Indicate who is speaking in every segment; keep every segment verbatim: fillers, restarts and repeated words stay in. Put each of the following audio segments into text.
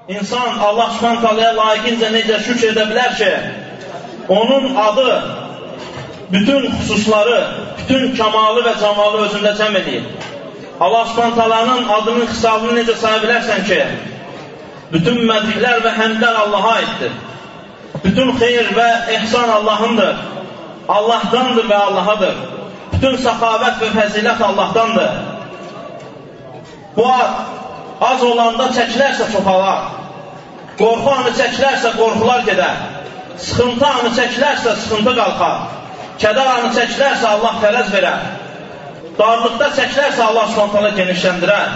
Speaker 1: İnsan Allah Subhanahu taalaya layiqincə necə şükr edə bilər ki, onun adı bütün xüsusları, bütün kamalı və camalı özündə cəm edir. Allah Subhanahu taalanın adının xisabını necə saya bilərsən ki, bütün mədhlər və həmdlər Allaha aiddir. Bütün xeyir və ihsan Allahındır. Allahdandır və Allahadır. Bütün səxavət və fəzilət Allahdandır. Bu ad az olanda çəkilərsə çoxalar. Qorxu anı çəkilərsə qorxular gedər. Sıxıntı anı çəkilərsə sıxıntı qalxar. Kədər anı çəkilərsə Allah fərəz verər. Darlıqda çəkilərsə Allah Subhanahu genişləndirər.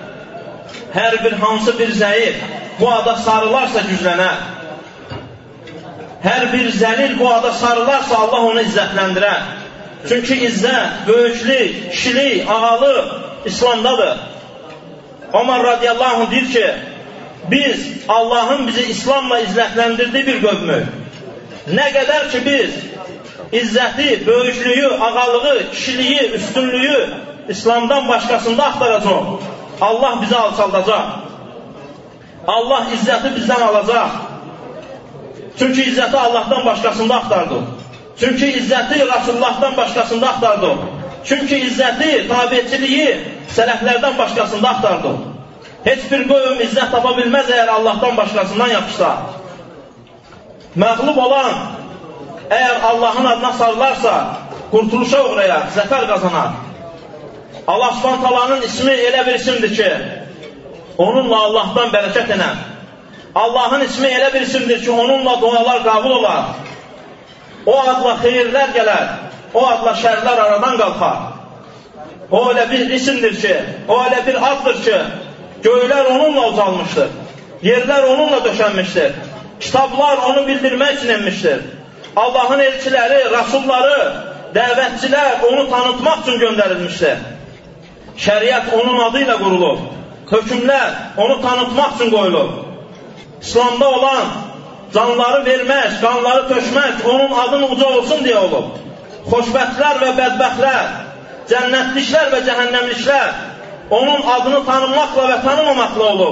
Speaker 1: Hər bir hansı bir zəif bu ada sarılarsa güclənər. Hər bir zəlil bu ada sarılarsa Allah onu izzətləndirər. Çünki izzət, böyüklük, kişilik, ağalıq İslamdadır. Ömər radiyallahu anh deyir ki, biz Allahın bizi İslamla izzətləndirdiği bir qövmü. Nə qədər ki biz izzəti, böyüklüyü, ağalığı, kişiliyi, üstünlüyü İslamdan başqasında axtaracaq. Allah bizi alçaldacaq. Allah izzəti bizdən alacaq. Çünki izzəti Allahdan başqasında axtardıq. Çünki izzəti Rasullahdan başqasında axtardıq. Çünki izzəti, tabiçiliyi sələflərdən başqasında axtardıq. Heç bir qövm izzət tapa bilməz əgər Allahdan başqasından yapışsa. Məğlub olan əgər Allahın adına sarılarsa, qurtuluşa uğrayar, zəfər qazanar. Allah Subhanahu taalanın ismi elə bir isimdir ki, onunla Allahdan bərəkət enər. Allahın ismi elə bir isimdir ki, onunla dualar qəbul olar. O adla xeyirlər gələr, o adla şərlər aradan qalxar. O elə bir isimdir ki, o elə bir addır ki, göylər onunla ucalmışdır, yerlər onunla döşənmişdir, kitablar onu bildirmək üçün enmişdir. Allahın elçiləri, rasulları, dəvətçilər onu tanıtmaq üçün göndərilmişdir. Şəriət onun adıyla qurulub, hökmlər onu tanıtmaq üçün qoyulub. İslamda olan canları vermək, qanları tökmək onun adının uca olsun deyə olub. Xoşbəxtlər və bədbəxtlər, cənnətliklər və cəhənnəmliklər onun adını tanımaqla və tanımamaqla olub.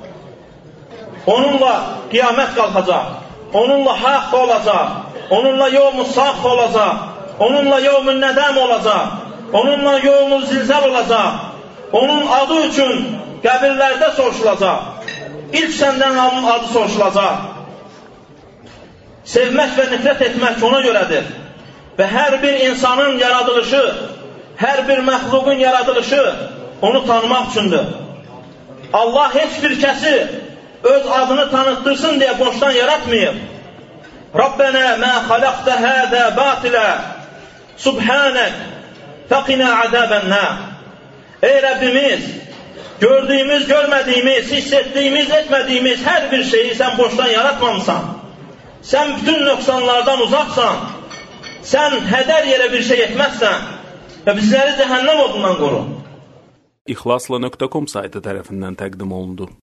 Speaker 1: Onunla qiyamət qalxacaq, onunla haqq olacaq, onunla yevm-ü sahq olacaq, onunla yevm-ü nədəm olacaq, onunla yevm-ü zilzəl olacaq, onun adı üçün qəbirlərdə soruşulacaq, ilk səndən onun adı soruşulacaq. Sevmək və nifrət etmək ona görədir. Və hər bir insanın yaradılışı, hər bir məxluqun yaradılışı onu tanımaq üçündür. Allah heç bir kəsi öz adını tanıttırsın deyə boşdan yaratmayıb. Rabbənə mə xaləqtə hədə batilə subhanək fəqinə əzəbənnə. Ey Rəbbimiz, gördüyümüz, görmədiyimiz, hiss etdiyimiz, etmədiyimiz hər bir şeyi sən boşdan yaratmamısan. Sən bütün nöqsanlardan uzaqsan, sən hədər yerə bir şey etməzsən və bizləri cəhənnəm odundan qoru.
Speaker 2: İxlasla nöqtə com saytı tərəfindən təqdim olundu.